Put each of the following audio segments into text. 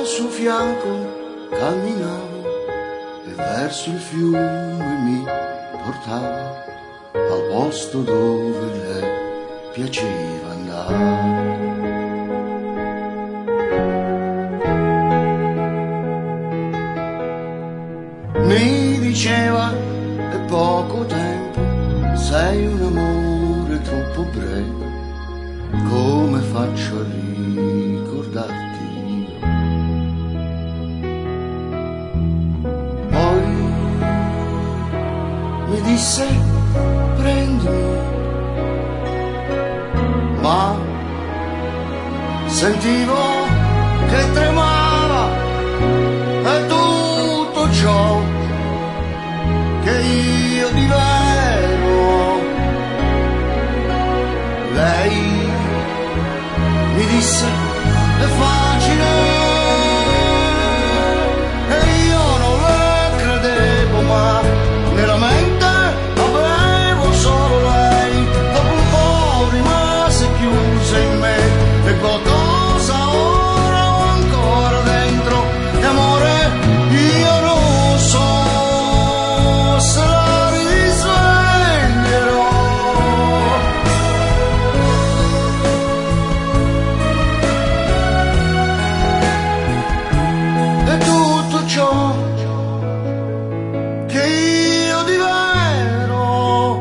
al suo fianco camminavo e verso il fiume mi portava al posto dove le piaceva andare. Mi diceva è poco tempo, sei un amore troppo breve, come faccio a ricordarti io? Poi mi disse prendimi, ma sentivo che tremava e tutto ciò che io di vero. Lei mi disse è facile e io non le credevo, ma nella mente avevo solo lei. Dopo un po' rimase chiusa in me e qualcosa ora ho ancora dentro. E amore, io non so se la risveglierò. E tutto ciò che io di vero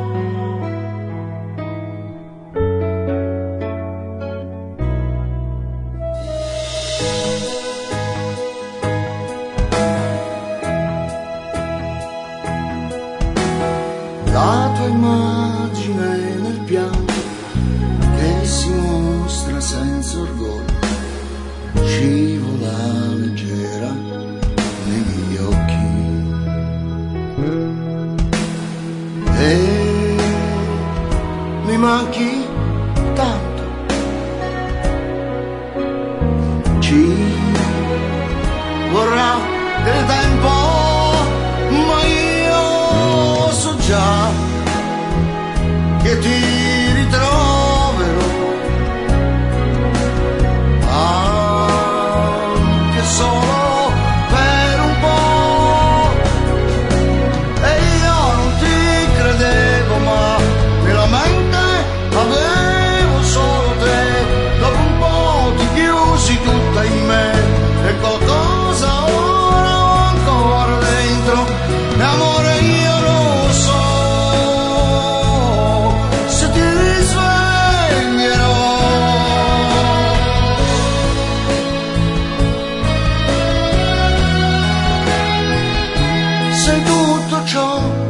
la tua immagine nel pianto che si mostra senza orgoglio scivola leggera nei miei occhi e mi manchi tanto. Ci vorrà del tempo, ma io so già che ti ritroverò, anche solo per un po'. E io non ti credevo, ma nella mente avevo solo te. Dopo un po' ti chiusi tutta in me e qualcosa ora ho ancora dentro. E amore, io non so se ti risveglierò. Sei tutto ciò